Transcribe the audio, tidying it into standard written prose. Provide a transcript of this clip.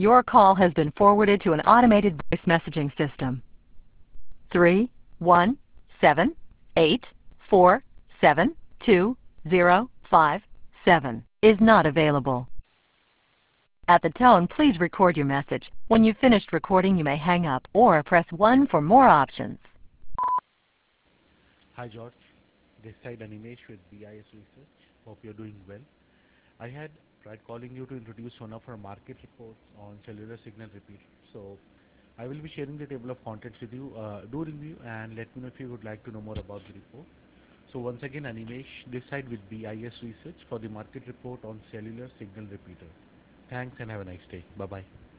Your call has been forwarded to an automated voice messaging system. 31784720057 is not available. At the tone, please record your message. When you've finished recording, you may hang up or press 1 for more options. Hi George, this side Animesh with BIS Research. Hope you're doing well. I had tried calling you to introduce one of our market reports on cellular signal repeat. So I will be sharing the table of contents with you. Do review and let me know if you would like to know more about the report. So once again, Animesh, this side with BIS Research for the market report on cellular signal repeater. Thanks and have a nice day. Bye bye.